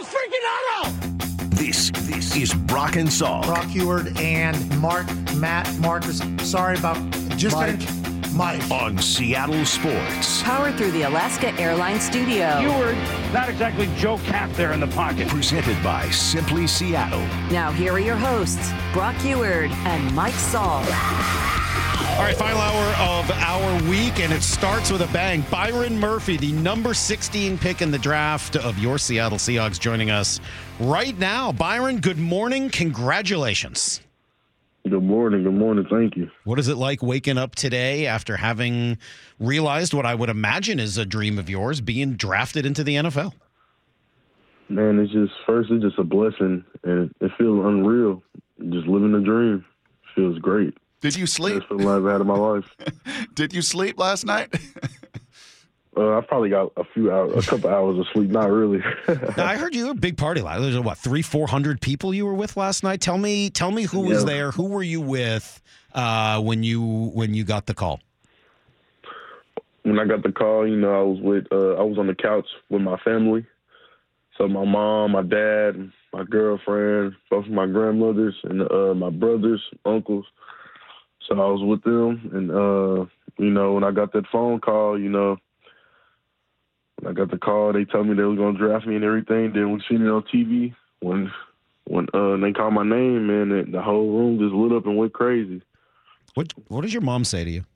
freaking auto! This is Brock and Salk. Brock Huard and Marcus. Sorry about just Mike. On Seattle Sports. Powered through the Alaska Airlines studio. Huard, not exactly Joe Cap there in the pocket. Presented by Simply Seattle. Now here are your hosts, Brock Huard and Mike Salk. All right, final hour of our week, and it starts with a bang. Byron Murphy, the number 16 pick in the draft of your Seattle Seahawks, joining us right now. Byron, good morning. Congratulations. Good morning. Good morning. Thank you. What is it like waking up today after having realized what I would imagine is a dream of yours, being drafted into the NFL? Man, it's just a blessing, and it feels unreal. Just living the dream. Feels great. Did you sleep? Best feeling I've had in my life. Did you sleep last night? I probably got a couple hours of sleep. Not really. Now, I heard you were a big party last. There's 300-400 people you were with last night. Tell me who was there. Who were you with when you got the call? When I got the call, I was on the couch with my family. So my mom, my dad, my girlfriend, both of my grandmothers, and my brothers, uncles. So I was with them, and when I got that phone call, when I got the call, they told me they were gonna draft me and everything. Then we seen it on TV when they called my name, man, the whole room just lit up and went crazy. What does your mom say to you?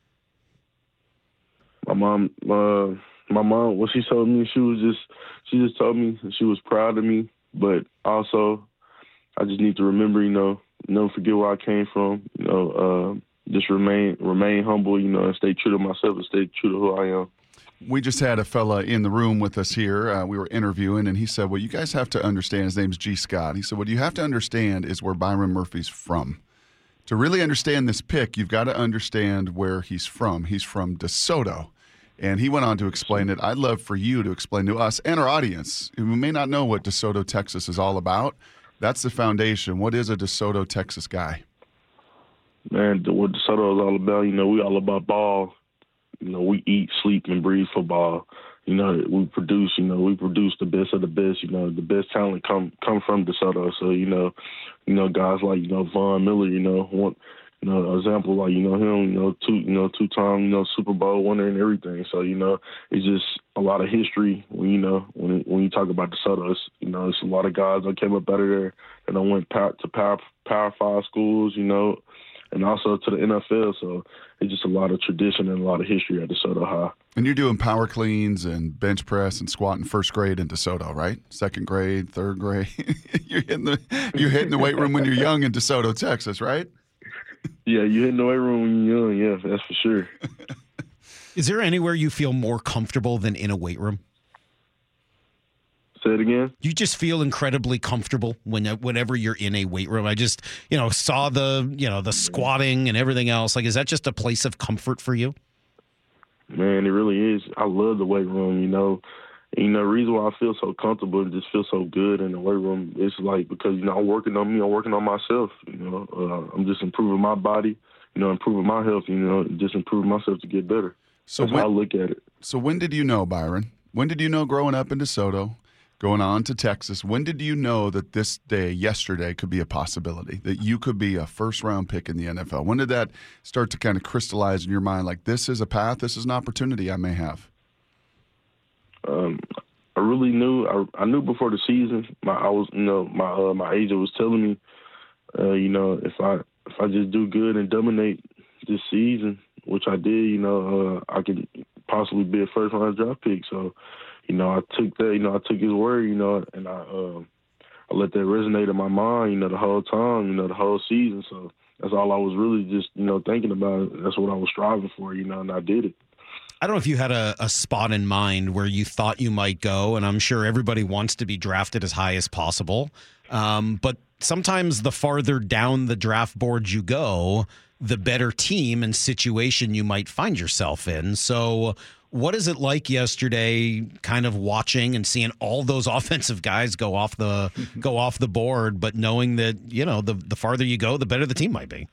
My mom, what she told me, she just told me she was proud of me, but also I just need to remember, never forget where I came from, just remain humble, and stay true to myself and stay true to who I am. We just had a fella in the room with us here. We were interviewing, and he said, well, you guys have to understand, his name's G. Scott. He said, what you have to understand is where Byron Murphy's from. To really understand this pick, you've got to understand where he's from. He's from DeSoto. And he went on to explain it. I'd love for you to explain to us and our audience, who may not know what DeSoto, Texas is all about. That's the foundation. What is a DeSoto, Texas guy? Man, what DeSoto is all about, we all about ball. We eat, sleep, and breathe football. We produce the best of the best. The best talent come from DeSoto. So, guys like, Von Miller, an example like, him, two-time, Super Bowl winner and everything. So, it's just a lot of history when you talk about DeSoto. It's a lot of guys that came up out of there and then went to Power 5 schools, and also to the NFL. So it's just a lot of tradition and a lot of history at DeSoto High. And you're doing power cleans and bench press and squat in first grade in DeSoto, right? Second grade, third grade. You're hitting the weight room when you're young in DeSoto, Texas, right? Yeah, you're hitting the weight room when you're young. Yeah, that's for sure. Is there anywhere you feel more comfortable than in a weight room? Say it again? You just feel incredibly comfortable whenever you're in a weight room. I just, saw the squatting and everything else. Like, is that just a place of comfort for you? Man, it really is. I love the weight room, the reason why I feel so comfortable and just feel so good in the weight room is like because, I'm working on me, I'm working on myself, I'm just improving my body, improving my health, just improving myself to get better. So that's how I look at it. So when did you know, Byron? When did you know growing up in DeSoto, going on to Texas, when did you know that this day, yesterday, could be a possibility, that you could be a first-round pick in the NFL? When did that start to kind of crystallize in your mind, like this is a path, this is an opportunity I may have? I really knew. I knew before the season. My agent was telling me, if I just do good and dominate this season, which I did, I could possibly be a first round draft pick. So, I took that. I took his word. And I let that resonate in my mind. The whole time. The whole season. So that's all I was really just thinking about. That's what I was striving for. And I did it. I don't know if you had a spot in mind where you thought you might go, and I'm sure everybody wants to be drafted as high as possible. But sometimes the farther down the draft board you go, the better team and situation you might find yourself in. So what is it like yesterday kind of watching and seeing all those offensive guys go off the board, but knowing that, the farther you go, the better the team might be?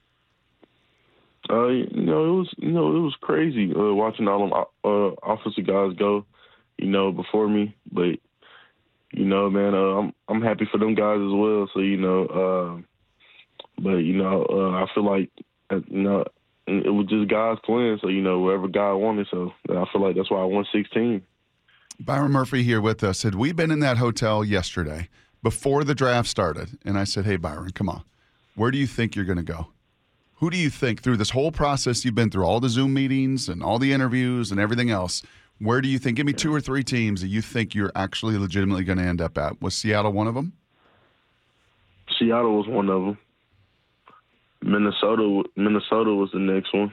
It was crazy watching all them offensive guys go, before me. But you know, man, I'm happy for them guys as well. So, you know, but, you know, I feel like, you know, it was just God's plan. So, you know, wherever God wanted. So I feel like that's why I won 16. Byron Murphy here with us. Had we been in that hotel yesterday before the draft started, and I said, hey, Byron, come on, where do you think you're going to go? Who do you think through this whole process you've been through, all the Zoom meetings and all the interviews and everything else, where do you think, give me 2 or 3 teams that you think you're actually legitimately going to end up at? Was Seattle one of them? Seattle was one of them. Minnesota was the next one.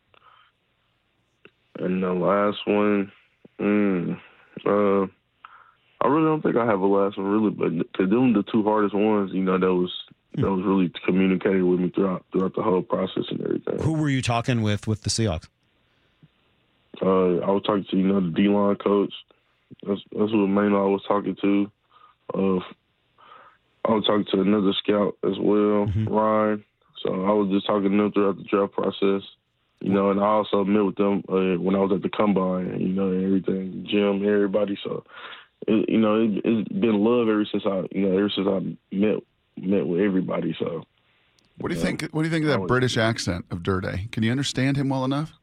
And the last one, I really don't think I have a last one, really, but to them, the 2 hardest ones, you know, that was really communicated with me throughout the whole process and everything. Who were you talking with the Seahawks? I was talking to, you know, the D-line coach. That's who mainly I was talking to. I was talking to another scout as well, Ryan. So I was just talking to them throughout the draft process, you know, and I also met with them when I was at the combine, you know, and everything, Jim, everybody. So, it's been love ever since I met with everybody. So, what do you think? What do you think of that British accent of Durday? Can you understand him well enough?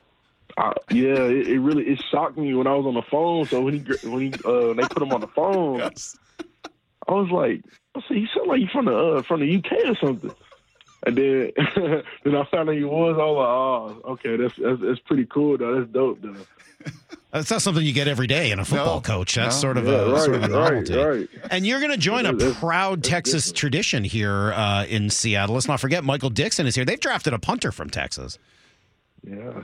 It really shocked me when I was on the phone. So when they put him on the phone, yes. I was like, he sound like he's from the UK or something. And then I found out he was. I was like, oh, okay, that's pretty cool though. That's dope though. That's not something you get every day in a football coach. That's sort of a novelty. Right. And you're going to join a proud Texas tradition here in Seattle. Let's not forget Michael Dixon is here. They've drafted a punter from Texas. Yeah.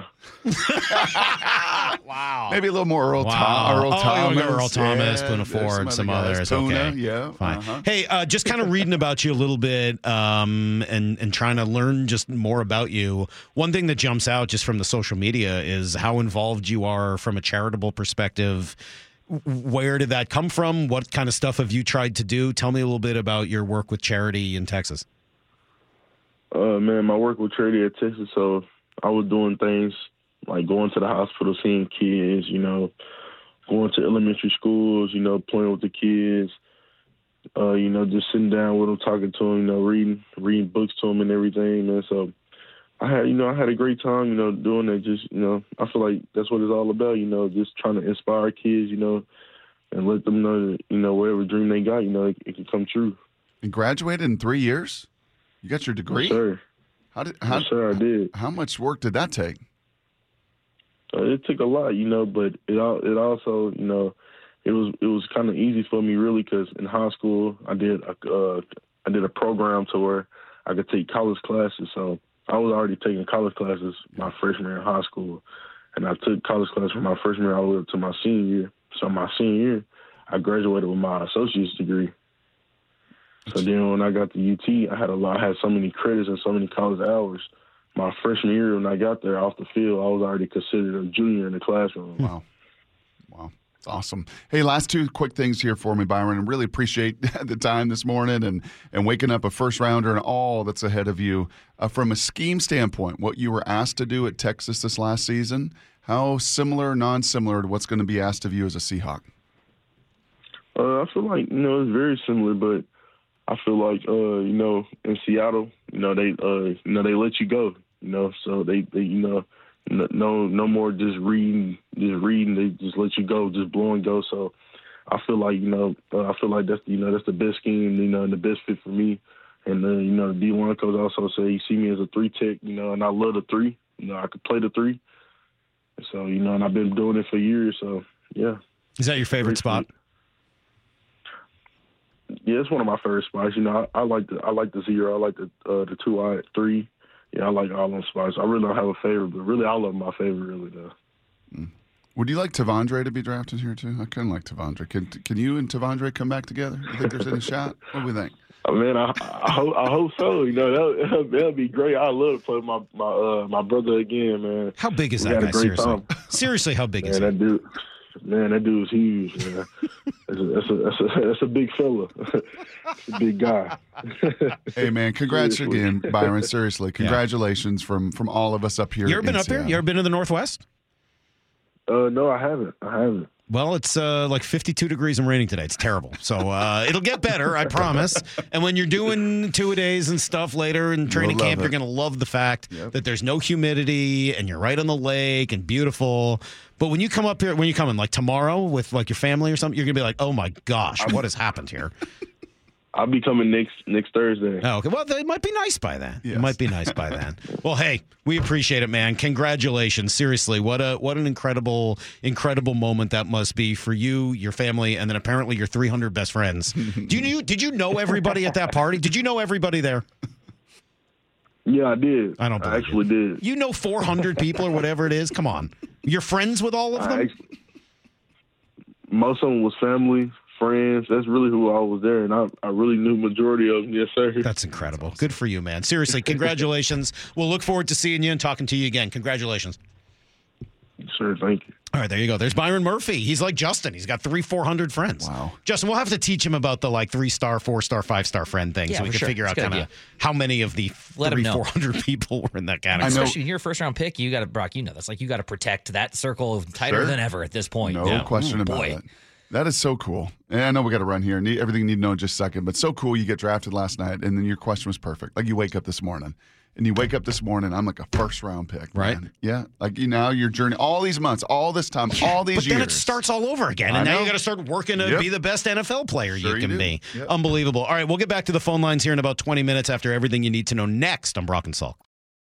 Wow. Maybe a little more Earl Thomas. Earl Thomas, Puna Ford, some others. Puna, okay. Yeah. Fine. Uh-huh. Hey, just kind of reading about you a little bit and trying to learn just more about you. One thing that jumps out just from the social media is how involved you are from a charitable perspective. Where did that come from? What kind of stuff have you tried to do? Tell me a little bit about your work with charity in Texas. Man, my work with charity at Texas, so I was doing things like going to the hospital, seeing kids, you know, going to elementary schools, you know, playing with the kids, you know, just sitting down with them, talking to them, you know, reading books to them and everything, man. So I had a great time, you know, doing that. Just, you know, I feel like that's what it's all about, you know, just trying to inspire kids, you know, and let them know that, you know, whatever dream they got, you know, it can come true. And graduated in 3 years? You got your degree? Yes, sir. Yes, sir, I did. How much work did that take? It took a lot, you know, but it also, you know, it was kind of easy for me really because in high school I did a program to where I could take college classes. So I was already taking college classes my freshman year in high school, and I took college classes from my freshman year all the way up to my senior year. So my senior year, I graduated with my associate's degree. So then when I got to UT, I had so many credits and so many college hours. My freshman year, when I got there off the field, I was already considered a junior in the classroom. Wow. It's awesome. Hey, last 2 quick things here for me, Byron. I really appreciate the time this morning and waking up a first-rounder and all that's ahead of you. From a scheme standpoint, what you were asked to do at Texas this last season, how similar, non-similar to what's going to be asked of you as a Seahawk? I feel like, you know, it's very similar, but I feel like, you know, in Seattle, you know, they let you go, you know, so they you know, no more just reading, they just let you go, just blow and go. So I feel like, you know, that's the best scheme, you know, and the best fit for me. And, you know, the D1 coach also said he see me as a 3-tech, you know, and I love the 3, you know, I could play the 3. So, you know, and I've been doing it for years. So, yeah. Is that your favorite spot? Yeah, it's one of my favorite spots. You know, I like the 0. I like the 2 3. Yeah, I like all them spots. I really don't have a favorite, but really all of them my favorite. Really, though. Would you like Tavondre to be drafted here too? I kind of like Tavondre. Can you and Tavondre come back together? You think there's any shot? What do we think? Man, I hope so. You know, that'll be great. I love to play with my brother again, man. How big is that guy? Seriously, seriously, how big is he? That dude is huge, man. That's a big fella. That's a big guy. Hey, man, congrats again, Byron. Seriously, congratulations from all of us up here. You ever been up here? You ever been to the Northwest? No, I haven't. Well, it's like 52 degrees and raining today. It's terrible. So it'll get better, I promise. And when you're doing two-a-days and stuff later in training camp, you're going to love the fact that there's no humidity and you're right on the lake and beautiful. But when you come up here, when you come in like tomorrow with like your family or something, you're going to be like, oh my gosh, what has happened here? I'll be coming next Thursday. Oh, okay. Well, it might be nice by then. Yes. It might be nice by then. Well, hey, we appreciate it, man. Congratulations. Seriously, what an incredible moment that must be for you, your family, and then apparently your 300 best friends. Did you know everybody at that party? Did you know everybody there? Yeah, I did. I don't believe actually did. You know 400 people or whatever it is? Come on. You're friends with all of them? Most of them was family, friends. That's really who I was there, and I really knew majority of them. Yes, sir. That's incredible. Good for you, man. Seriously, congratulations. We'll look forward to seeing you and talking to you again. Congratulations. Sure, thank you. All right, there you go. There's Byron Murphy. He's like Justin. He's got 300-400 friends. Wow. Justin, we'll have to teach him about the like 3-star, 4-star, 5-star friend thing, so we can figure out kind of how many of the 300-400 people were in that category. Especially you're a first-round pick. You got to, Brock. You know that's like you got to protect that circle tighter than ever at this point. No question about it. That is so cool. And I know we got to run here. Everything you need to know in just a second. But so cool you get drafted last night, and then your question was perfect. Like you wake up this morning. And you wake up this morning, I'm like a first-round pick. Right. Man. Yeah. Like, your journey, all these months, all this time, all these years. But then it starts all over again. And now you got to start working to be the best NFL player you can be. Yep. Unbelievable. All right, we'll get back to the phone lines here in about 20 minutes after everything you need to know next on Brock and Salk.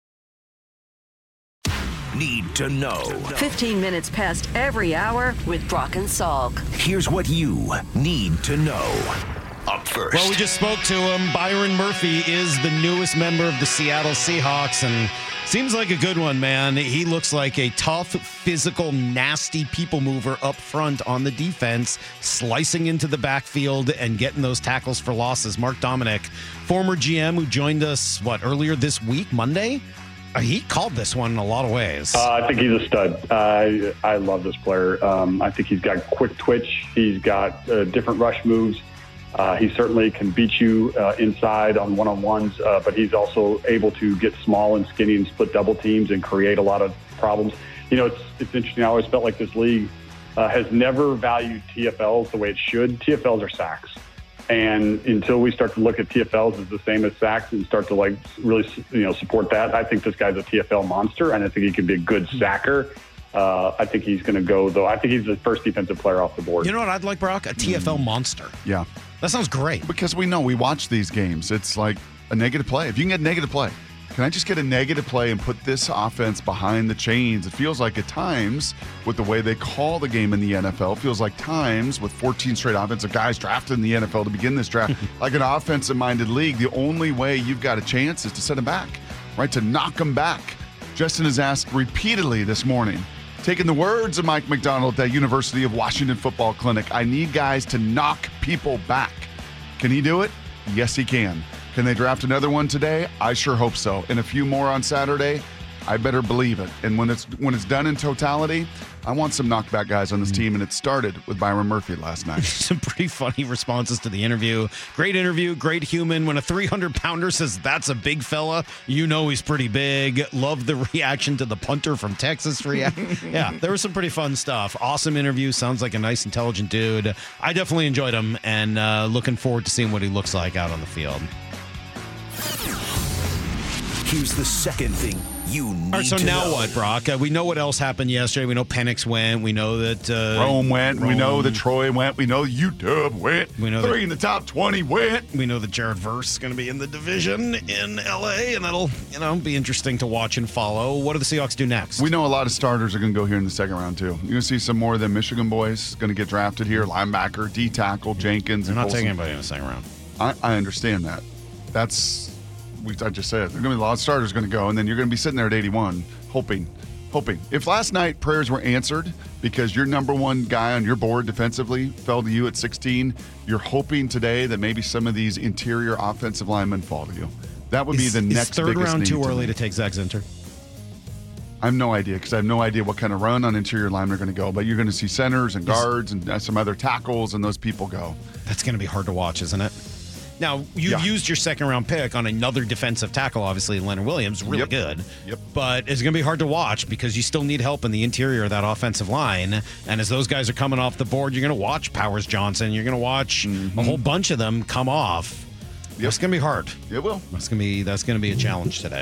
Need to know. 15 minutes past every hour with Brock and Salk. Here's what you need to know. Up first. Well, we just spoke to him. Byron Murphy is the newest member of the Seattle Seahawks, and seems like a good one, man. He looks like a tough, physical, nasty people mover up front on the defense, slicing into the backfield and getting those tackles for losses. Mark Dominic, former GM who joined us, earlier this week, Monday? He called this one in a lot of ways. I think he's a stud. I love this player. I think he's got quick twitch. He's got different rush moves. He certainly can beat you inside on one-on-ones, but he's also able to get small and skinny and split double teams and create a lot of problems. It's interesting. I always felt like this league has never valued TFLs the way it should. TFLs are sacks. And until we start to look at TFLs as the same as sacks and start to really support that, I think this guy's a TFL monster, and I think he can be a good sacker. I think he's going to go, though. I think he's the first defensive player off the board. You know what I'd like, Brock? A TFL monster. Yeah. That sounds great. Because we watch these games. It's like a negative play. If you can get negative play, can I just get a negative play and put this offense behind the chains? It feels like at times, with the way they call the game in the NFL, it feels like times with 14 straight offensive guys drafted in the NFL to begin this draft, like an offensive-minded league, the only way you've got a chance is to set them back, right? To knock them back. Justin has asked repeatedly this morning, taking the words of Mike McDonald at University of Washington Football Clinic, I need guys to knock people back. Can he do it? Yes, he can. Can they draft another one today? I sure hope so. And a few more on Saturday? I better believe it. And when it's done in totality, I want some knockback guys on this team, and it started with Byron Murphy last night. Some pretty funny responses to the interview. Great interview, great human. When a 300-pounder says that's a big fella, you know he's pretty big. Love the reaction to the punter from Texas. Yeah, there was some pretty fun stuff. Awesome interview. Sounds like a nice, intelligent dude. I definitely enjoyed him, and looking forward to seeing what he looks like out on the field. Here's the second thing you need to know. All right, so now what, Brock? We know what else happened yesterday. We know Penix went. We know that Rome went. We know that Troy went. We know UW went. We know 3 in the top 20 went. We know that Jared Verse is going to be in the division in L.A., and that'll be interesting to watch and follow. What do the Seahawks do next? We know a lot of starters are going to go here in the second round, too. You're going to see some more of the Michigan boys going to get drafted here. Linebacker, D-tackle, Jenkins. They're not taking anybody in the second round. I understand that. I just said, there are going to be a lot of starters going to go, and then you're going to be sitting there at 81, hoping. If last night prayers were answered because your number one guy on your board defensively fell to you at 16, you're hoping today that maybe some of these interior offensive linemen fall to you. That would be the next biggest need. Is third round too early to take Zach Zinter? I have no idea because I have no idea what kind of run on interior linemen are going to go, but you're going to see centers and guards and some other tackles and those people go. That's going to be hard to watch, isn't it? Now, you've used your second-round pick on another defensive tackle, obviously, Leonard Williams, really good. Yep. But it's going to be hard to watch because you still need help in the interior of that offensive line. And as those guys are coming off the board, you're going to watch Powers Johnson. You're going to watch a whole bunch of them come off. It's going to be hard. It will. That's going to be a challenge today.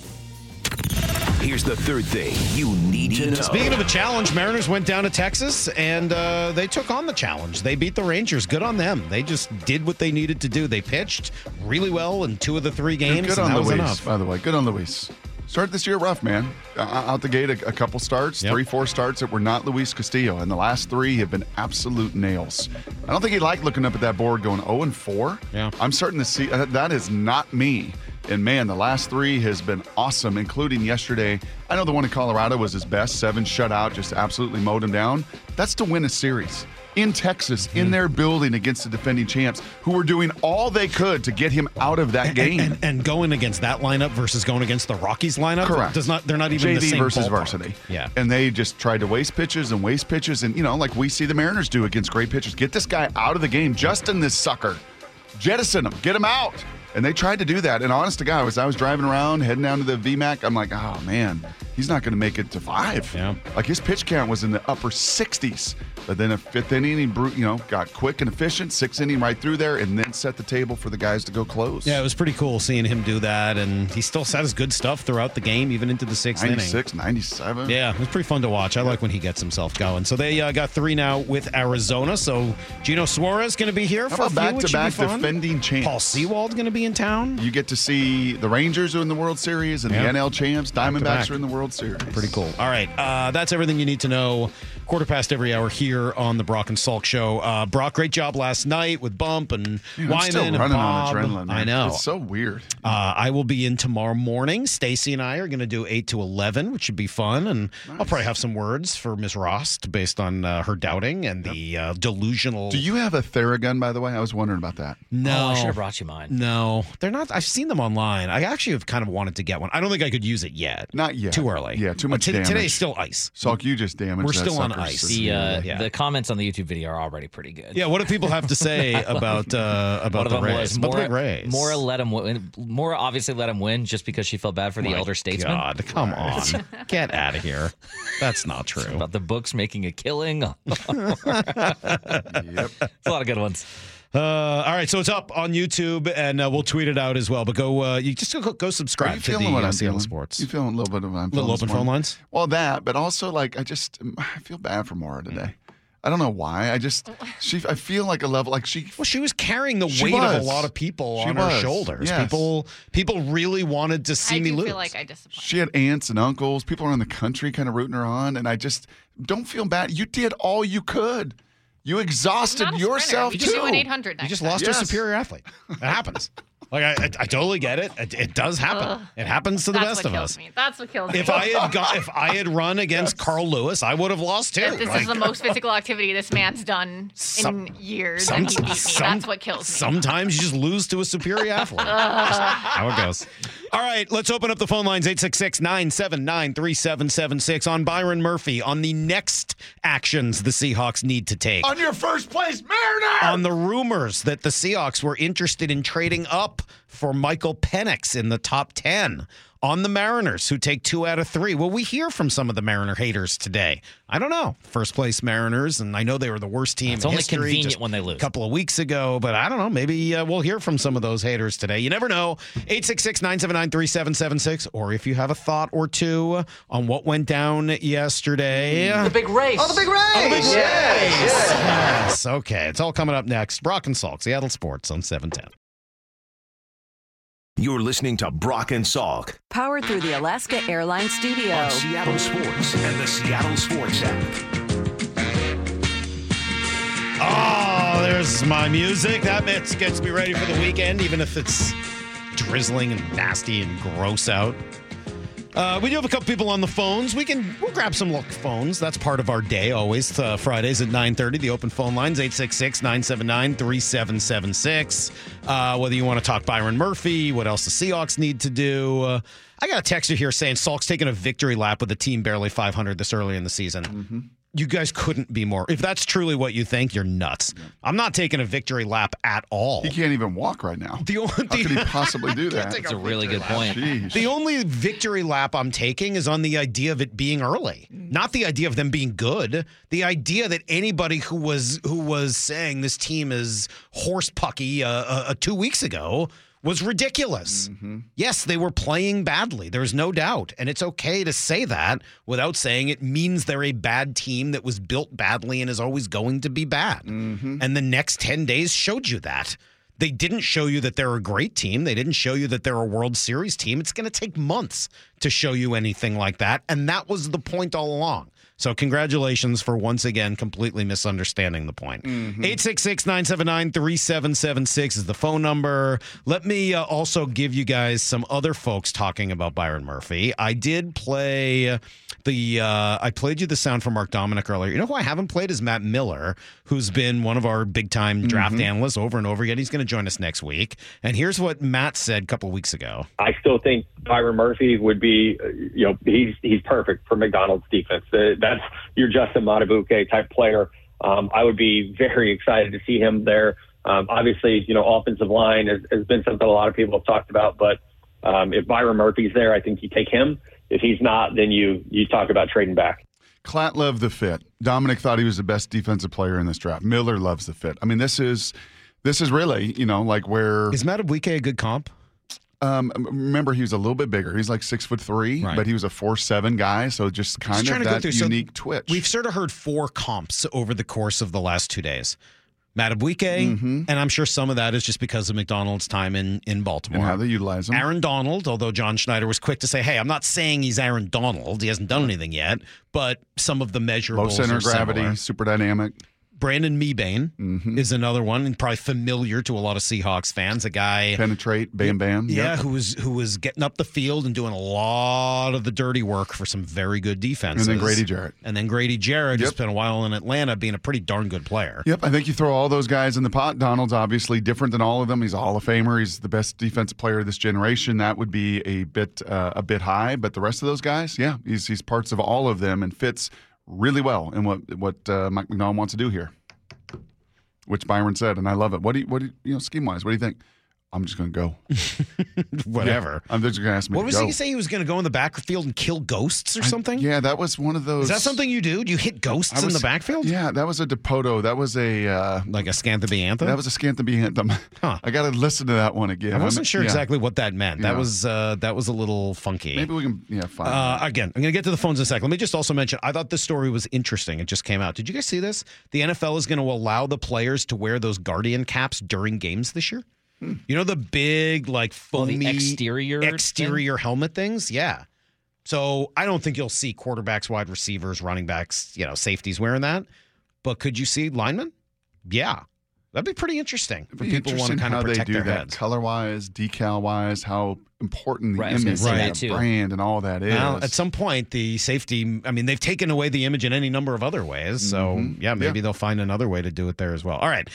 Here's the third thing you need to know. Speaking of a challenge, Mariners went down to Texas, and they took on the challenge. They beat the Rangers. Good on them. They just did what they needed to do. They pitched really well in 2 of the 3 games. Good on Luis, by the way. Good on Luis. Started this year rough, man. Out the gate, a couple starts, 3-4 starts that were not Luis Castillo, and the last 3 have been absolute nails. I don't think he liked looking up at that board going 0-4. Yeah. I'm starting to see that is not me. And, man, the last 3 has been awesome, including yesterday. I know the one in Colorado was his best, 7 shutout, just absolutely mowed him down. That's to win a series. In Texas, in their building against the defending champs, who were doing all they could to get him out of that game. And going against that lineup versus going against the Rockies lineup, correct? They're not even JV the same versus ballpark. varsity. Yeah, and they just tried to waste pitches, and like we see the Mariners do against great pitchers. Get this guy out of the game, Justin, this sucker, jettison him, get him out. And they tried to do that. And honest to God, as I was driving around, heading down to the VMAC, I'm like, oh, man, he's not going to make it to 5. Yeah. Like his pitch count was in the upper 60s. But then a 5th inning, he got quick and efficient, 6th inning right through there, and then set the table for the guys to go close. Yeah, it was pretty cool seeing him do that. And he still says good stuff throughout the game, even into the 6th inning. 96, 97. Yeah, it was pretty fun to watch. I like when he gets himself going. So they got 3 now with Arizona. So Gino Suarez going to be here for a few, which should be back-to-back fun. defending champs. Paul Sewald going to be in town. You get to see the Rangers are in the World Series and the NL champs. Diamondbacks are in the World Series. Pretty cool. All right, that's everything you need to know. 15:15 every hour here on the Brock and Salk Show. Brock, great job last night with Bump and I'm Wyman still and running Bob. on adrenaline. Man. I know. It's so weird. I will be in tomorrow morning. Stacy and I are going to do 8 to 11, which should be fun. And I'll probably have some words for Ms. Rost based on her doubting and the delusional. Do you have a Theragun, by the way? I was wondering about that. No. I should have brought you mine. No, they're not. I've seen them online. I actually have kind of wanted to get one. I don't think I could use it yet. Not yet. Too early. Yeah, too much damage. Today's still ice. Salk, you just damaged We're that still on sucker. ice. The comments on the YouTube video are already pretty good. Yeah, what do people have to say about the Rays? About the big Rays? Mora let him win. Mora obviously let him win just because she felt bad for the elder statesman. God, come on. Get out of here. That's not true. About the books making a killing. Yep. It's a lot of good ones. All right, so it's up on YouTube, and we'll tweet it out as well. But you just go subscribe to the Seattle Sports. You feeling a little bit of what I'm feeling? Little open phone lines? Well, that, but also I feel bad for Mara today. I don't know why. I feel like a level she was carrying the weight of a lot of people on her shoulders. Yes. People really wanted to see me lose. I feel like I disappointed. She had aunts and uncles, people around the country kind of rooting her on, and I just don't feel bad. You did all you could. You exhausted yourself too. You just do an 800 You just lost to a superior athlete. It happens. Like I totally get it. It does happen. It happens to the best of us. That's what kills me. If I had run against Carl Lewis, I would have lost too. This is the most physical activity this man's done in years, and he beat me. That's what kills me. Sometimes you just lose to a superior athlete. That's how it goes. All right, let's open up the phone lines, 866-979-3776 on Byron Murphy, on the next actions the Seahawks need to take. On your first place, Mariner! On the rumors that the Seahawks were interested in trading up for Michael Penix in the top 10. On the Mariners, who take 2 out of 3. Will we hear from some of the Mariner haters today? I don't know. First place Mariners, and I know they were the worst team in history. It's only convenient when they lose. A couple of weeks ago, but I don't know. Maybe we'll hear from some of those haters today. You never know. 866-979-3776, or if you have a thought or two on what went down yesterday. The big race. Oh, the big race. Oh, the big race. Yes. Okay. It's all coming up next. Brock and Salk, Seattle Sports on 710. You're listening to Brock and Salk. Powered through the Alaska Airlines Studio. On Seattle Sports and the Seattle Sports app. Oh, there's my music. That gets me ready for the weekend, even if it's drizzling and nasty and gross out. We do have a couple people on the phones. We'll grab some phones. That's part of our day always. Fridays at 9:30. The open phone lines, 866-979-3776. Whether you want to talk Byron Murphy, what else the Seahawks need to do. I got a texter here saying Salk's taking a victory lap with a team barely 500 this early in the season. Mm-hmm. You guys couldn't be more. If that's truly what you think, you're nuts. I'm not taking a victory lap at all. He can't even walk right now. How could he possibly do that? That's a really good point. Jeez. The only victory lap I'm taking is on the idea of it being early, not the idea of them being good. The idea that anybody who was saying this team is horse pucky 2 weeks ago was ridiculous. Yes, they were playing badly. There's no doubt. And it's okay to say that without saying it means they're a bad team that was built badly and is always going to be bad. And the next 10 days showed you that. They didn't show you that they're a great team. They didn't show you that they're a World Series team. It's going to take months to show you anything like that. And that was the point all along. So congratulations for once again completely misunderstanding the point. 866-979-3776 is the phone number. Let me also give you guys some other folks talking about Byron Murphy. I did play I played you the sound from Mark Dominic earlier. You know who I haven't played is Matt Miller, who's been one of our big-time draft analysts over and over again. He's going to join us next week. And here's what Matt said a couple weeks ago. I still think Byron Murphy would be, he's perfect for McDonald's defense. That's your Justin Matabuke type player. I would be very excited to see him there. Obviously, offensive line has been something a lot of people have talked about, but if Byron Murphy's there, I think you take him. If he's not, then you talk about trading back. Klatt loved the fit. Dominic thought he was the best defensive player in this draft. Miller loves the fit. I mean, this is really, like where... Is Matabuke a good comp? Remember, he was a little bit bigger. He's like 6'3", right, but he was a 4'7" guy, so just kind of that unique twitch. We've sort of heard 4 comps over the course of the last 2 days. Matabuke, and I'm sure some of that is just because of McDonald's time in Baltimore. And how they utilize him. Aaron Donald, although John Schneider was quick to say, hey, I'm not saying he's Aaron Donald. He hasn't done anything yet, but some of the measurables low center are gravity, similar. super dynamic. Brandon Mebane is another one, and probably familiar to a lot of Seahawks fans. A guy penetrate, bam. Yeah, who was getting up the field and doing a lot of the dirty work for some very good defenses. And then Grady Jarrett. Who's been a while in Atlanta, being a pretty darn good player. Yep, I think you throw all those guys in the pot. Donald's obviously different than all of them. He's a Hall of Famer. He's the best defensive player of this generation. That would be a bit high, but the rest of those guys, yeah, he's parts of all of them and fits really well in what Mike Macdonald wants to do here, which Byron said, and I love it. What do you scheme wise? What do you think? I'm just going to go. Whatever. Yeah, I'm just going to ask me. What was he say? He was going to go in the backfield and kill ghosts or something? Yeah, that was one of those. Is that something you do? Do you hit ghosts in the backfield? Yeah, that was a Depoto. That was a like a Scanthabee anthem. That was a Scanthabee anthem. Huh. I got to listen to that one again. I wasn't sure exactly what that meant. Yeah. That was a little funky. Maybe we can find again, I'm going to get to the phones in a second. Let me just also mention, I thought this story was interesting. It just came out. Did you guys see this? The NFL is going to allow the players to wear those Guardian caps during games this year. You know the big, like, foamy the exterior helmet things? Yeah. So I don't think you'll see quarterbacks, wide receivers, running backs, safeties wearing that. But could you see linemen? Yeah. That'd be pretty interesting for people who want to kind of protect their heads. Color-wise, decal-wise, how important the image of that brand and all that is. Well, at some point, the safety, they've taken away the image in any number of other ways. So, maybe they'll find another way to do it there as well. All right.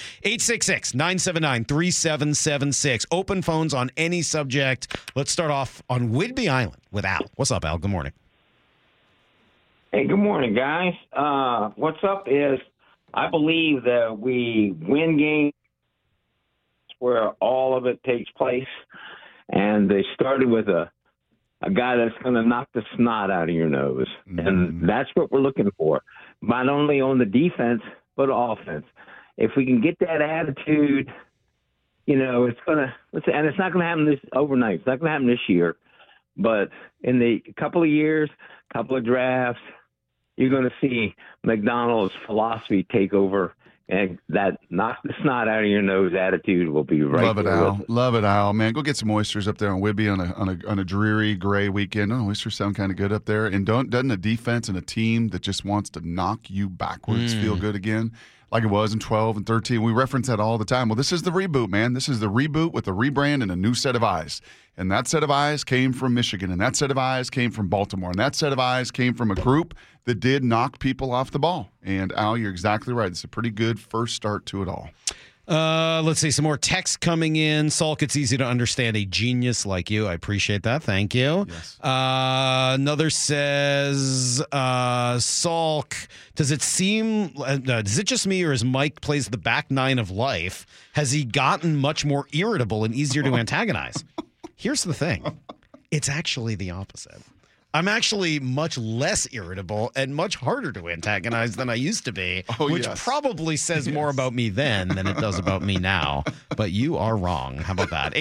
866-979-3776. Open phones on any subject. Let's start off on Whidbey Island with Al. What's up, Al? Good morning. Hey, good morning, guys. What's up is I believe that we win games where all of it takes place. And they started with a guy that's going to knock the snot out of your nose. And that's what we're looking for, not only on the defense, but offense. If we can get that attitude, it's going to – and it's not going to happen overnight. It's not going to happen this year. But in the couple of years, couple of drafts, you're going to see McDonald's philosophy take over, and that knock the snot out of your nose attitude will be right. Love it, Al. Love it, Al. Man, go get some oysters up there on Whidbey on a dreary gray weekend. Oh, oysters sound kind of good up there. And doesn't a defense and a team that just wants to knock you backwards feel good again? Like it was in 12 and 13. We reference that all the time. Well, this is the reboot, man. This is the reboot with a rebrand and a new set of eyes. And that set of eyes came from Michigan. And that set of eyes came from Baltimore. And that set of eyes came from a group that did knock people off the ball. And, Al, you're exactly right. It's a pretty good first start to it all. Let's see, some more text coming in. Salk, it's easy to understand a genius like you. I appreciate that. Thank you. Yes. Another says, Salk, does it just me, or as Mike plays the back nine of life, has he gotten much more irritable and easier to antagonize? Here's the thing. It's actually the opposite. I'm actually much less irritable and much harder to antagonize than I used to be, which probably says more about me then than it does about me now. But you are wrong. How about that?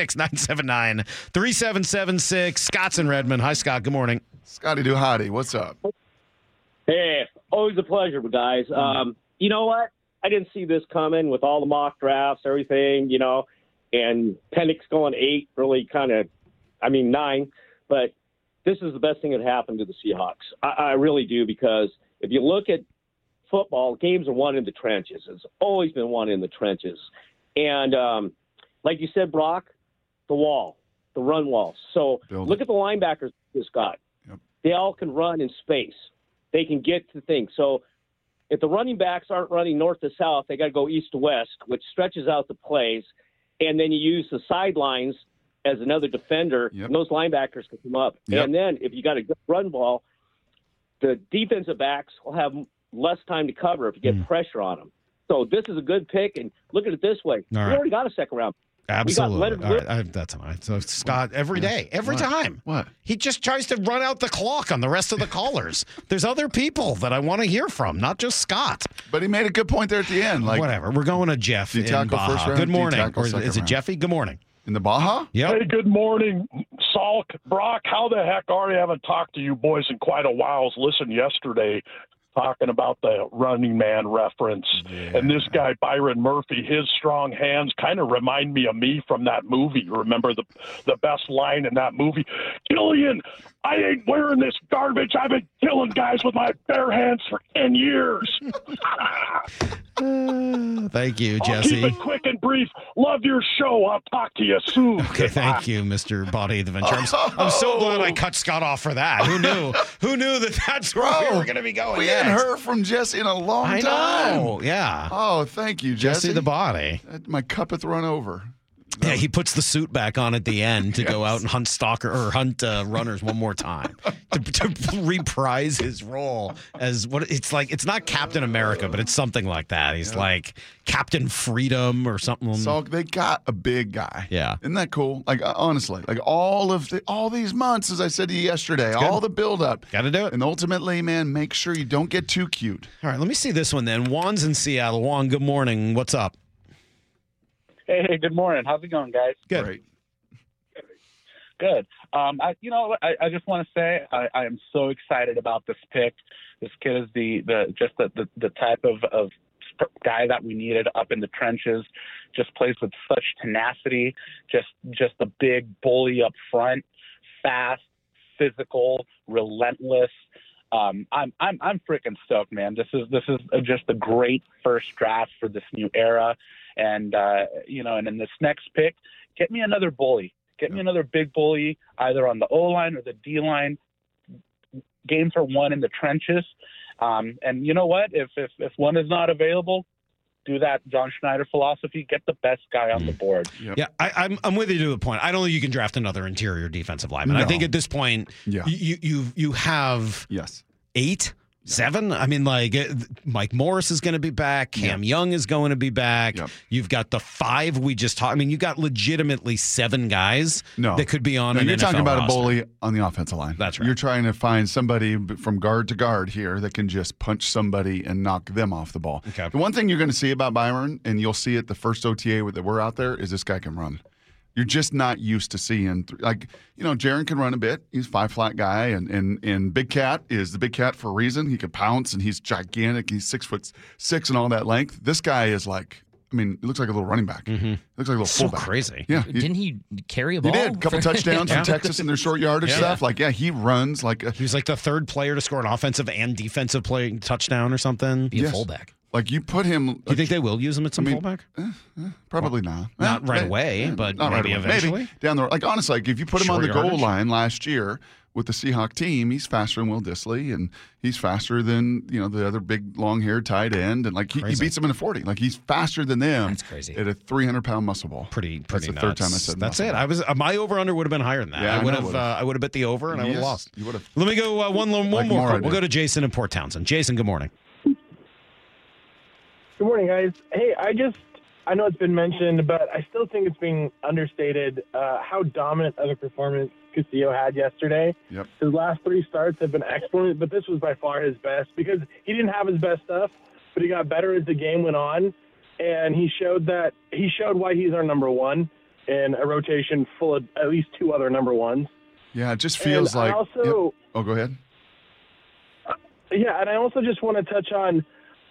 866-979-3776. Scott's in Redmond. Hi, Scott. Good morning. Scotty Duhati, what's up? Hey, always a pleasure, guys. You know what? I didn't see this coming with all the mock drafts, everything, and Penix going 8, really 9. But this is the best thing that happened to the Seahawks. I really do, because if you look at football, games are won in the trenches. It's always been won in the trenches. And like you said, Brock, the run wall. So look at the linebackers this got. Yep. They all can run in space. They can get to things. So if the running backs aren't running north to south, they got to go east to west, which stretches out the plays. And then you use the sidelines as another defender, and those linebackers can come up. Yep. And then if you got a good run ball, the defensive backs will have less time to cover if you get pressure on them. So this is a good pick, and look at it this way. We already got a second round. Absolutely. All right. That's all right. So, Scott, every time. What? He just tries to run out the clock on the rest of the callers. There's other people that I want to hear from, not just Scott. But he made a good point there at the end. Whatever. We're going to Jeff in Baja. Good morning. Or is it Jeffy? Good morning. In the Baja? Yeah. Hey, good morning, Salk. Brock, how the heck are you? I haven't talked to you boys in quite a while. I was listening yesterday talking about the Running Man reference. Yeah. And this guy, Byron Murphy, his strong hands kind of remind me of me from that movie. Remember the best line in that movie? Gillian, I ain't wearing this garbage. I've been killing guys with my bare hands for 10 years. Thank you, Jesse. I'll keep it quick and brief. Love your show. I'll talk to you soon. Okay, thank you, Mr. Body of the Venture. I'm so glad I cut Scott off for that. Who knew? Who knew that that's where we were going to be going? We hadn't heard from Jesse in a long time. I know, yeah. Oh, thank you, Jesse. Jesse the Body. My cup hath run over. Yeah, he puts the suit back on at the end to go out and hunt runners one more time to reprise his role as it's like. It's not Captain America, but it's something like that. He's like Captain Freedom or something. So they got a big guy. Yeah, isn't that cool? Like honestly, like all these months, as I said to you yesterday, all the buildup. Got to do it. And ultimately, man, make sure you don't get too cute. All right, let me see this one then. Juan's in Seattle. Juan, good morning. What's up? Hey, good morning. How's it going, guys? Good. Great. Good. I just want to say I am so excited about this pick. This kid is the type of guy that we needed up in the trenches. Just plays with such tenacity. Just a big bully up front. Fast, physical, relentless. I'm freaking stoked, man. This is just a great first draft for this new era. And and in this next pick, get me another bully. Get me another big bully, either on the O-line or the D-line. Games are won in the trenches. And you know what? If one is not available, do that John Schneider philosophy. Get the best guy on the board. Yep. Yeah, I'm with you to a point. I don't think you can draft another interior defensive lineman. No. I think at this point, you have 8, 7. I mean, like Mike Morris is going to be back. Cam Young is going to be back. Yep. You've got the 5 we just talked. I mean, you got legitimately 7 guys that could be on an you're NFL talking about roster. a bully on the offensive line. That's right. You're trying to find somebody from guard to guard here that can just punch somebody and knock them off the ball. Okay. The one thing you're going to see about Byron, and you'll see it the first OTA that we're out there, is this guy can run. You're just not used to seeing Jaron can run a bit. He's a 5-flat guy, and Big Cat is the Big Cat for a reason. He can pounce, and he's gigantic. He's 6'6" and all that length. This guy is like, I mean, it looks like a little running back. Mm-hmm. Looks like a little fullback. So crazy. Yeah, didn't he carry a ball? He did. A couple touchdowns from Texas in their short yardage stuff. Like, he runs like he was like the 3rd player to score an offensive and defensive touchdown or something. Be a fullback. Like you put him. Do you think they will use him at some fullback? Probably not. Not right away, but not maybe right away. eventually. Maybe down the road. Like honestly, like if you put him on the goal line last year with the Seahawk team, he's faster than Will Dissly, and he's faster than the other big long-haired tight end, and like he beats them in a 40. Like he's faster than them. That's crazy. At a 300-pound muscle ball. Pretty That's the nuts. third time I said that's muscle it. ball. My over/under would have been higher than that. Yeah, I would have bet the over, and I would have lost. You would have. Let me go one more. more Call. I We'll did. go to Jason in Port Townsend. Jason, good morning. Good morning, guys. Hey, I know it's been mentioned, but I still think it's being understated how dominant of a performance Castillo had yesterday. Yep. His last 3 starts have been excellent, but this was by far his best because he didn't have his best stuff, but he got better as the game went on, and he showed why he's our number one in a rotation full of at least 2 other number ones. Yeah, it just feels And I like. also- Yep. Oh, go ahead. Yeah, and I also just want to touch on,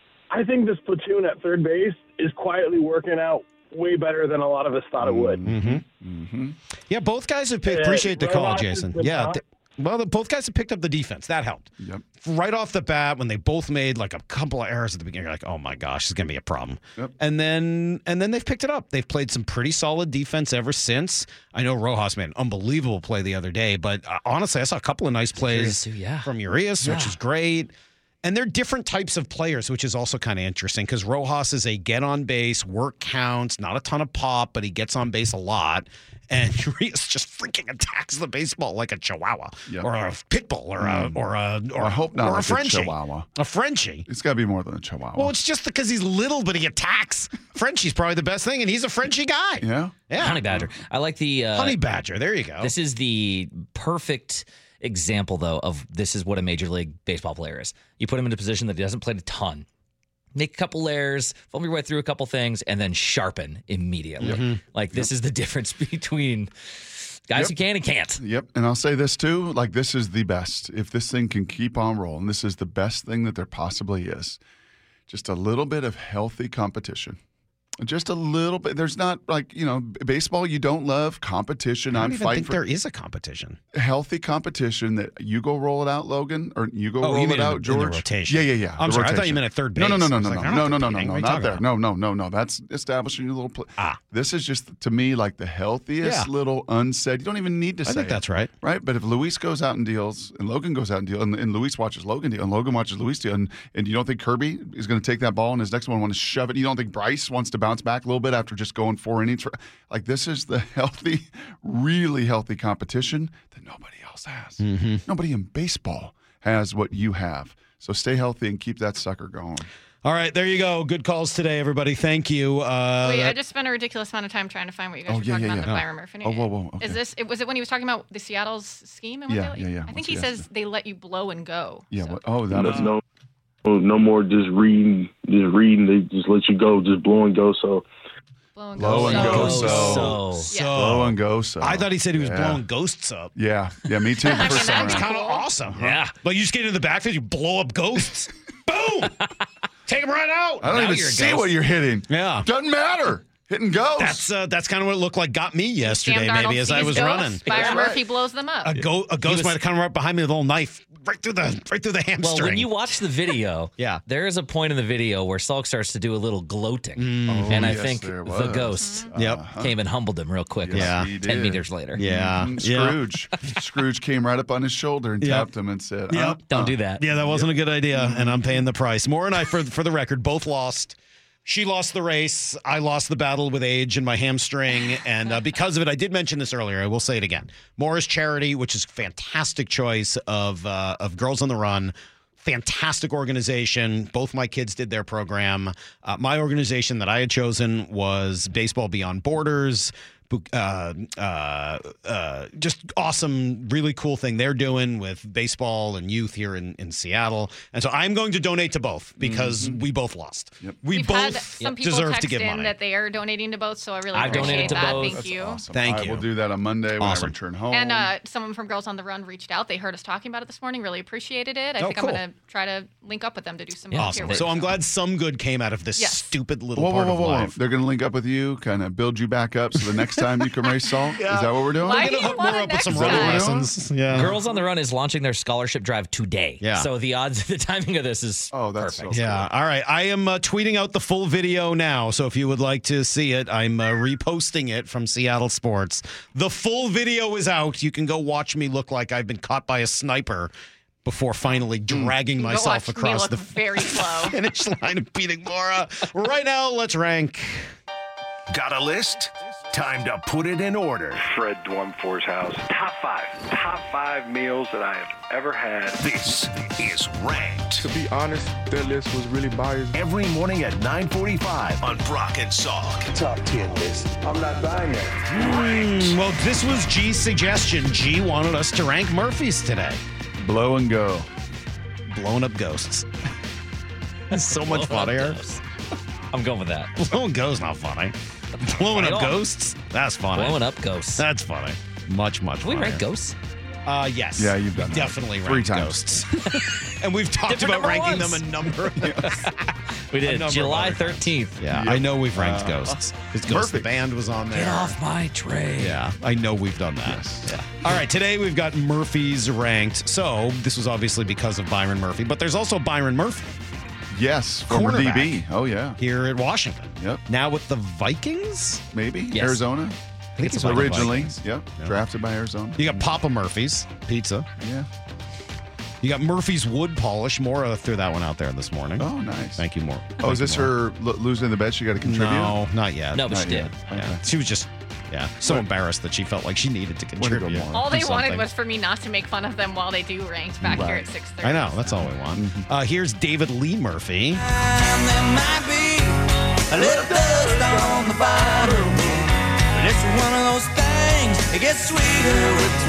I think this platoon at third base is quietly working out way better than a lot of us thought it would. Mm-hmm. Yeah, both guys have picked. Appreciate the call, Jason. Yeah. Both guys have picked up the defense. That helped. Yep. Right off the bat, when they both made like a couple of errors at the beginning, you're like, oh my gosh, this is going to be a problem. Yep. And then they've picked it up. They've played some pretty solid defense ever since. I know Rojas made an unbelievable play the other day, but honestly, I saw a couple of nice plays from Urias, which is great. And they're different types of players, which is also kind of interesting because Rojas is a get on base, work counts, not a ton of pop, but he gets on base a lot. And Urias just freaking attacks the baseball like a chihuahua or a pit bull or I hope not or like a Frenchie. Chihuahua. A Frenchie. It's got to be more than a Chihuahua. Well, it's just because he's little, but he attacks. Frenchie's probably the best thing, and he's a Frenchie guy. Yeah. Honey Badger. I like the Honey Badger. There you go. This is the perfect example, though, of this is what a Major League Baseball player is. You put him in a position that he hasn't played a ton. Make a couple layers, foam your way through a couple things, and then sharpen immediately. Like, this is the difference between guys who can and can't. Yep. And I'll say this, too. Like, this is the best. If this thing can keep on rolling, this is the best thing that there possibly is. Just a little bit of healthy competition. Just a little bit. There's not baseball. You don't love competition. I don't I'm even fighting think for there is a competition. healthy competition that you go roll it out, Logan, or you go Oh, you roll mean it out, in the George. rotation. Yeah. I'm the sorry. I thought rotation. you meant at third base. No, I was like, they're not no, competing. What are you not talking there. about? No. That's establishing your little. This is just to me like the healthiest little unsaid. You don't even need to say. I think that's right. Right, but if Luis goes out and deals, and Logan goes out and deals, and Luis watches Logan deal, and Logan watches Luis deal, and you don't think Kirby is going to take that ball and his next one want to shove it? You don't think Bryce wants to bounce back a little bit after just going 4 innings? Like, this is the healthy, really healthy competition that nobody else has. Nobody in baseball has what you have. So stay healthy and keep that sucker going. All right, there you go. Good calls today, everybody. Thank you. Wait, I just spent a ridiculous amount of time trying to find what you guys were talking about in the Byron Murphy. Oh, whoa. Okay. Was it when he was talking about the Seattle's scheme? And what Yeah, they let yeah. I think he says they let you blow and go. Yeah. That was no more just reading. They just let you go, just blow and go. So. Blow and Blow and go. Blow and go. So I thought he said he was blowing ghosts up. Yeah, me too. That sounds kind of awesome. Huh? Yeah. Like you just get into the backfield, you blow up ghosts. Boom! Take them right out. I don't even see what you're hitting. Yeah. Doesn't matter. Hitting goes. That's kind of what it looked like. Got me yesterday, Sam Darnold maybe as I sees was ghosts, running. Byron Murphy blows them up. A ghost might have come right behind me with a little knife, right through the hamstring. Well, when you watch the video, there is a point in the video where Salk starts to do a little gloating, and I think the ghost came and humbled him real quick. Yes, 10 meters later. Yeah, Scrooge came right up on his shoulder and tapped him and said, "Don't do that." Yeah, that wasn't a good idea, and I'm paying the price. Maura and I, for the record, both lost. She lost the race. I lost the battle with age and my hamstring. And because of it, I did mention this earlier. I will say it again. Maura's Charity, which is a fantastic choice of Girls on the Run. Fantastic organization. Both my kids did their program. My organization that I had chosen was Baseball Beyond Borders. Just awesome, really cool thing they're doing with baseball and youth here in Seattle. And so I'm going to donate to both because we both lost. We've both had some people deserve text to give in money. that they are donating to both, so I really I've appreciate donated to that. both. Thank you. Awesome. Thank you. We'll do that on Monday when I return home. And someone from Girls on the Run reached out. They heard us talking about it this morning, really appreciated it. I think cool. I'm going to try to link up with them to do some Awesome. volunteer So work. I'm glad some good came out of this stupid little Whoa, part of life. They're going to link up with you, kind of build you back up so the next time you can race Saul? Yeah. Is that what we're doing? Why We're do you gonna hook want more it up with some next running time? lessons. Yeah. Girls on the Run is launching their scholarship drive today. Yeah. So the odds, the timing of this is that's perfect. so Yeah. All right. I am tweeting out the full video now. So if you would like to see it, I'm reposting it from Seattle Sports. The full video is out. You can go watch me look like I've been caught by a sniper before finally dragging myself Watch me across look the very slow. finish line of beating Laura. Right now, let's rank. Got a list? Time to put it in order. Fred Dwumfor's house. Top five meals that I have ever had. This is Ranked. To be honest, that list was really biased. Every morning at 9:45 on Brock and Salk. Top 10 list. I'm not buying that. Well, this was G's suggestion. G wanted us to rank Murphys today. Blow and go. Blowing up ghosts. That's so much funnier. I'm going with that. Blow and go's not funny. Blowing up ghosts? That's funny. Blowing up ghosts. That's funny. Much Can we funnier. rank ghosts? Yes. Yeah, you've done that. Definitely 3 ranked times. ghosts. And we've talked Different about number ranking ones. them a number of We A did. number July of other times. 13th. Yeah, Yep. I know we've ranked ghosts. Because Ghost the Band was on there. Get off my tray. Yeah, I know we've done that. Yes. Yeah. All right, today we've got Murphys ranked. So this was obviously because of Byron Murphy, but there's also Byron Murphy Yes, former Cornerback. DB. Oh, yeah. here at Washington. Yep. Now with the Vikings? Maybe. Yes. Arizona. I think it's Originally. Vikings. Yep. Yeah. Drafted by Arizona. You got Papa Murphy's Pizza. Yeah. You got Murphy's Wood Polish. Maura threw that one out there this morning. Oh, nice. Thank you, Maura. Oh, is this her losing the bet? She got to contribute? No, not yet. No, but Not she did. yet. Yeah. Okay. She was just, so embarrassed that she felt like she needed to Way to go, contribute. Maura. All they Do wanted something. was for me not to make fun of them while they do ranked back here at 6:30. I know. That's all we want. Here's David Lee Murphy. There might be a little dust on the bottom, but it's one of those things. It gets sweeter with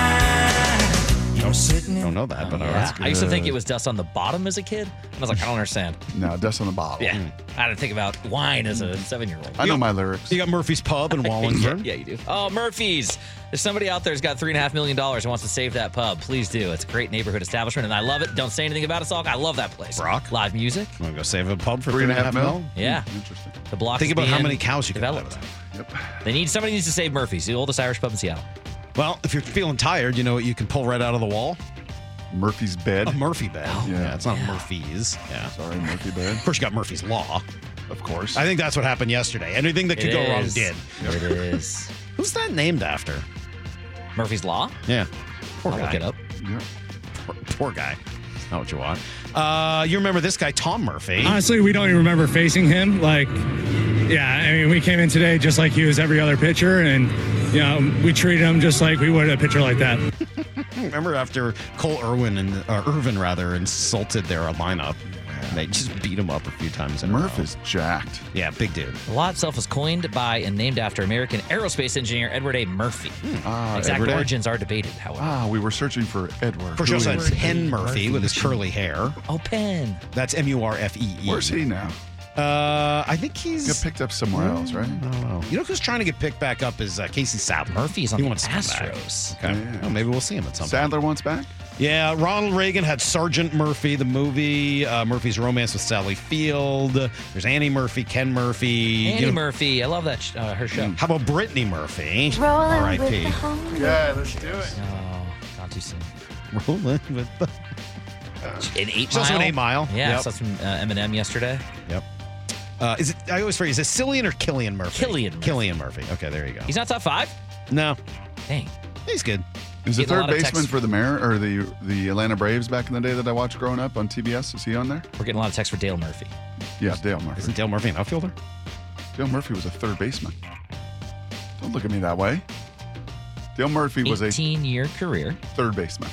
time. You're sitting in. Don't know that, but Yeah. I used to think it was dust on the bottom as a kid. And I was like, I don't understand. No, dust on the bottle. Yeah. I had to think about wine as a 7-year-old. I know my lyrics. You got Murphy's Pub in Wallingford. Yeah, you do. Oh, Murphy's. If somebody out there has got $3.5 million and wants to save that pub, please do. It's a great neighborhood establishment, and I love it. Don't say anything about it, Salk. I love that place. Brock? Live music. Want to go save a pub for $3.5 $3.5 mil? Yeah. Interesting. The block Think is about how being many cows you can developed. Yep. Somebody needs to save Murphy's, the oldest Irish pub in Seattle. Well, if you're feeling tired, you know what you can pull right out of the wall? Murphy's bed. A Murphy bed. yeah. It's not Murphy's. Yeah. Sorry, Murphy bed. Of course, you got Murphy's Law. Of course. I think that's what happened yesterday. Anything that could It go wrong is. did. It is. Who's that named after? Murphy's Law? Yeah. Poor I'll guy. look it up. Yep. Poor guy. That's not what you want. You remember this guy, Tom Murphy? Honestly, we don't even remember facing him. I mean, we came in today just like he was every other pitcher, and, we treated him just like we would a pitcher like that. Remember after Cole Irvin insulted their lineup? They just beat him up a few times. Murph is jacked. Yeah, big dude. The lot itself was coined by and named after American aerospace engineer Edward A. Murphy. Exact Edward A. origins are debated, however. We were searching for Edward. First, you also had Penn Murphy with his curly hair. Oh, Penn. That's Murfee. Where's he now? I think he's Got picked up somewhere else, right? I don't know. You know who's trying to get picked back up is Casey Sadler. Murphy's on he the wants to come back. Astros. Okay. Yeah. Well, maybe we'll see him at some point. Sadler wants back? Yeah, Ronald Reagan had Sergeant Murphy, the movie, Murphy's Romance with Sally Field. There's Annie Murphy, Ken Murphy. Annie Murphy. I love that her show. How about Brittany Murphy? R.I.P. Yeah, let's do it. No, not too soon. Rolling with the... An 8 Mile. It's also an 8 Mile. Yeah, Yep. I saw some Eminem yesterday. Yep. Is it? I always phrase, is it Cillian or Killian Murphy? Killian Murphy. Okay, there you go. He's not top 5? No. Dang. He's good. Is the Getting a third lot of baseman texts. for the Atlanta Braves back in the day that I watched growing up on TBS? Is he on there? We're getting a lot of texts for Dale Murphy. Yeah, Dale Murphy. Isn't Dale Murphy an outfielder? Dale Murphy was a third baseman. Don't look at me that way. Dale Murphy was a 18-year career. third baseman.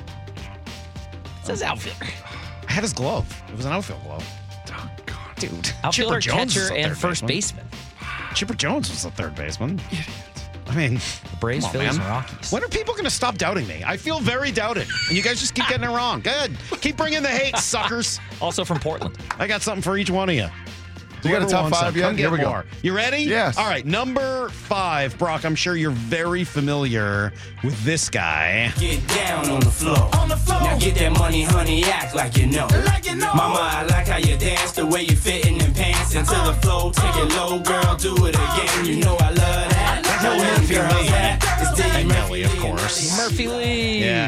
It says outfielder. I had his glove. It was an outfield glove. Oh, God. Dude. Outfielder, Chipper Jones was catcher, a and third first baseman. Chipper Jones was the third baseman. Idiot. I mean, The Braves, come on, Phillies, man. and Rockies. When are people going to stop doubting me? I feel very doubted. And you guys just keep getting it wrong. Good. Keep bringing the hate, suckers. Also from Portland. I got something for each one of you. You got a Whoever top wants 5 some, yet? come Here get we go. more. You ready? Yes. All right, number 5. Brock, I'm sure you're very familiar with this guy. Get down on the floor. Now get that money, honey, act like you know. Mama, I like how you dance, the way you fit in them pants into the flow. Take it low, girl, do it again. You know I love that.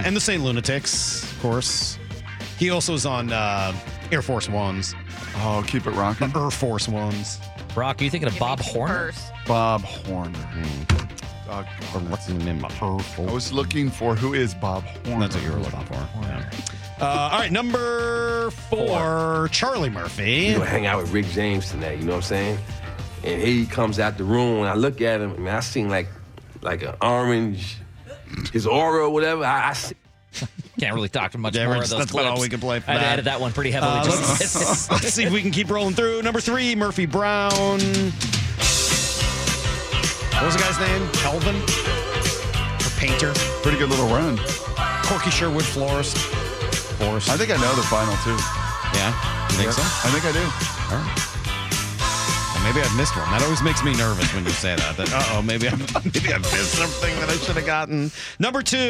And the St. Lunatics, of course. He also is on Air Force Ones. Oh, keep it rocking. Air Force Ones. Brock, are you thinking of Bob Horner? Bob Horner. What's the name of I was looking for who is Bob Horner. That's what you were looking for. Yeah. All right, number 4, Charlie Murphy. You know, hang out with Rick James tonight, you know what I'm saying? And he comes out the room, and I look at him, and I seen like an orange, his aura or whatever. I see. Can't really talk much Yeah, more we're of just- those that's about clips. all we can play for I had to that. edit that one pretty heavily. Let's see if we can keep rolling through. Number 3, Murphy Brown. What was the guy's name? Kelvin? Or Painter? Pretty good little run. Corky Sherwood Florist. I think I know the final, too. Yeah? You think so? I think I do. All right. Well, maybe I've missed one. That always makes me nervous when you say that. Maybe I've missed something that I should have gotten. Number 2.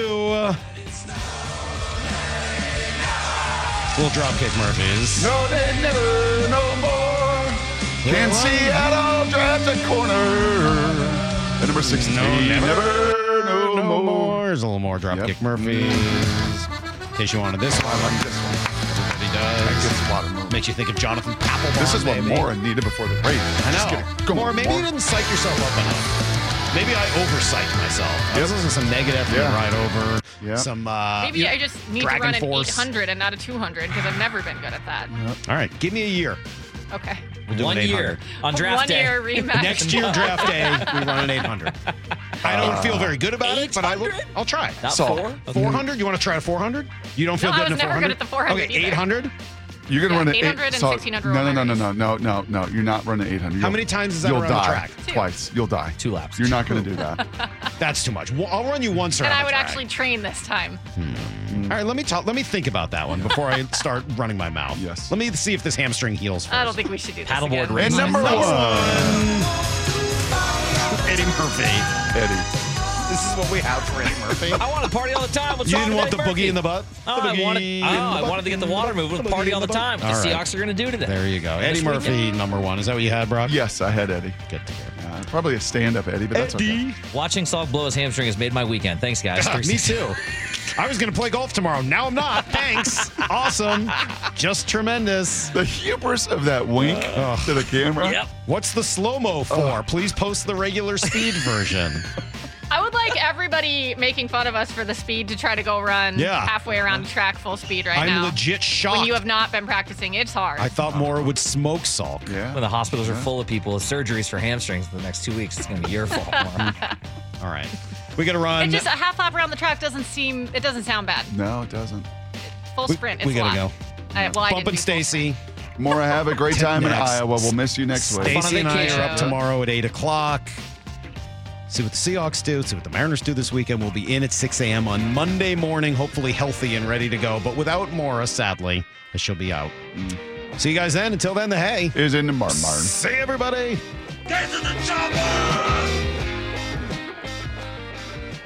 Little Dropkick Murphys. No, they never, no more. Can see out of draft a corner. And number 16. Never, no more. There's a little more Dropkick Murphys. In case you wanted this one. Everybody does. Makes you think of Jonathan Papelbon. This is what maybe. Maura needed before the break. I Just know. kidding. Go Maura, on, maybe you didn't psych yourself up enough. Maybe I overpsyched myself. I was listening to some negative from the ride over. Yeah. Some Maybe I just need Dragon to run Force. an 800 and not a 200 because I've never been good at that. All right, give me a year. Okay. We'll do 1 an year 800. on draft 1 day. year rematch. Next year, draft day, we run an 800. I don't feel very good about it, but I'll try. Not So, 4? 400? You want to try a 400? You don't feel No, good I in a was never 400? good at the 400 Okay, either. 800? You're going to run an 800 and 1600 No. You're not running 800. How many times is that You'll around the die. track? Twice. You'll die. 2 laps. You're not going to do that. That's too much. Well, I'll run you once around And I the would track. actually train this time. All right, let me think about that one before I start running my mouth. Yes. Let me see if this hamstring heals first. I don't think we should do this Paddleboard again. race. And number 1. Eddie Murphy. Eddie. This is what we have for Eddie Murphy. I want to party all the time. What's You wrong didn't with want the Eddie boogie Murphy? in the butt? Oh, The I boogie wanted, in the I butt? wanted to get the water moving and party all the time. The All right. Seahawks are going to do today. There you go. Eddie This Murphy, weekend. number 1. Is that what you had, Brock? Yes, I had Eddie. Good to hear. Probably a stand-up Eddie, but that's okay. Watching Salk blow his hamstring has made my weekend. Thanks, guys. Me too. I was going to play golf tomorrow. Now I'm not. Thanks. Awesome. Just tremendous. The hubris of that wink to the camera. Yep. What's the slow-mo for? Please post the regular speed version. I would like everybody making fun of us for the speed to try to go run Yeah. halfway around the track full speed right I'm now. legit shocked. When you have not been practicing, it's hard. I thought Maura would smoke Salk. Yeah. When the hospitals are full of people with surgeries for hamstrings for the next 2 weeks, it's going to be your fault. All right. We got to run. It just a half lap around the track doesn't sound bad. No, it doesn't. Full sprint, it's we a got to lot. go. I Bump didn't and do Stacy. Maura, have a great time in Next. Iowa. We'll miss you next week. Stacy and I are up tomorrow at 8 o'clock. See what the Seahawks do. See what the Mariners do this weekend. We'll be in at 6 a.m. on Monday morning, hopefully healthy and ready to go. But without Maura, sadly, as she'll be out. See you guys then. Until then, the hay is in the Martin. See everybody. Get to the chopper!